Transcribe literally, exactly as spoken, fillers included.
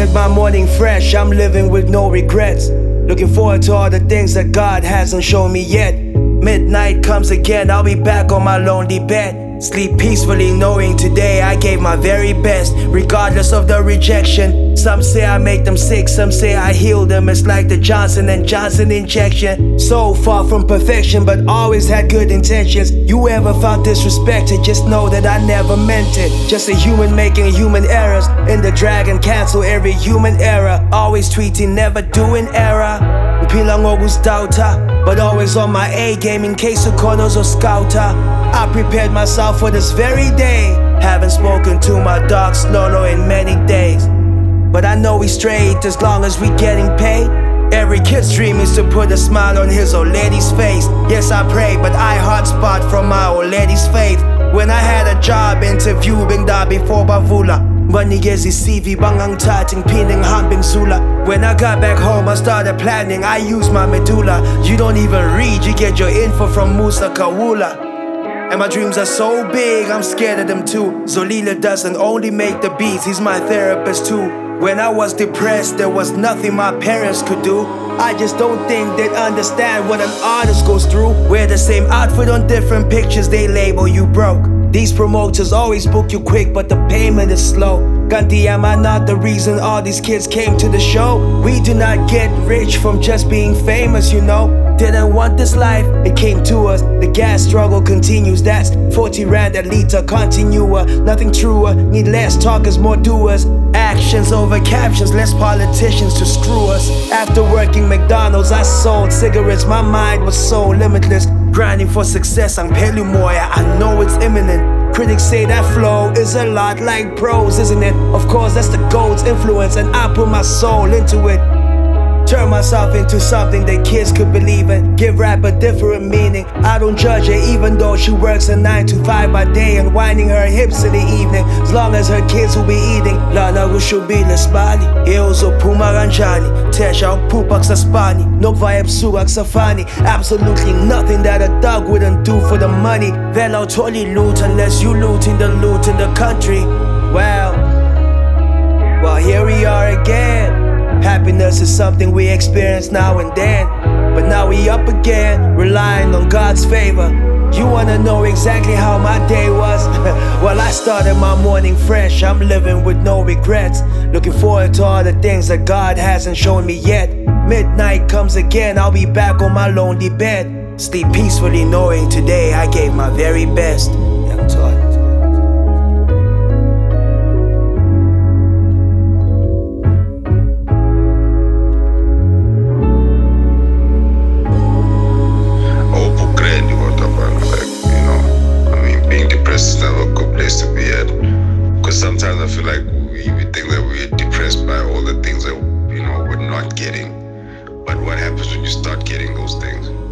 started my morning fresh, I'm living with no regrets. Looking forward to all the things that God hasn't shown me yet. Midnight comes again, I'll be back on my lonely bed. Sleep peacefully knowing today I gave my very best, regardless of the rejection. Some say I make them sick, some say I heal them. It's like the Johnson and Johnson injection. So far from perfection, but always had good intentions. You ever felt disrespected, just know that I never meant it. Just a human making human errors. In the dragon cancel every human error. Always tweeting, never doing error. Pilang Augustauta, but always on my A game in case of corners or scouter. I prepared myself for this very day. Haven't spoken to my dog Slolo in many days, but I know we straight as long as we getting paid. Every kid's dream is to put a smile on his old lady's face. Yes, I pray, but I hotspot from my old lady's faith. When I had a job interview, bing da before Bavula. Manigezi C V bangang tating pining humping sula. When I got back home I started planning, I used my medulla. You don't even read, you get your info from Musa Kawula. And my dreams are so big, I'm scared of them too. Zolila doesn't only make the beats, he's my therapist too. When I was depressed, there was nothing my parents could do. I just don't think they'd understand what an artist goes through. Wear the same outfit on different pictures, they label you broke. These promoters always book you quick, but the payment is slow. Ganti, am I not the reason all these kids came to the show? We do not get rich from just being famous, you know. Didn't want this life, it came to us. The gas struggle continues, that's forty rand a liter continua. Nothing truer, need less talkers, more doers. Actions over captions, less politicians to screw us. After working McDonald's, I sold cigarettes, my mind was so limitless. Grinding for success, ang pelu moya, I know it's imminent. Critics say that flow is a lot like prose, isn't it? Of course, that's the gold's influence, and I put my soul into it. Turn myself into something that kids could believe in. Give rap a different meaning. I don't judge her even though she works a nine to five by day and winding her hips in the evening. As long as her kids will be eating. Lana kushubile spali Eozo puma kanjani Tesha upupak sa spani Nokvaya psuak sa funny. Absolutely nothing that a dog wouldn't do for the money. Velo totally loot unless you looting the loot in the country. Well, well here we are again. Happiness is something we experience now and then, but now we up again, relying on God's favor. You wanna know exactly how my day was? Well, I started my morning fresh, I'm living with no regrets. Looking forward to all the things that God hasn't shown me yet. Midnight comes again, I'll be back on my lonely bed. Sleep peacefully knowing today I gave my very best. Young Todd. It's never a good place to be at, because sometimes I feel like we, we think that we're depressed by all the things that, you know, we're not getting. But what happens when you start getting those things?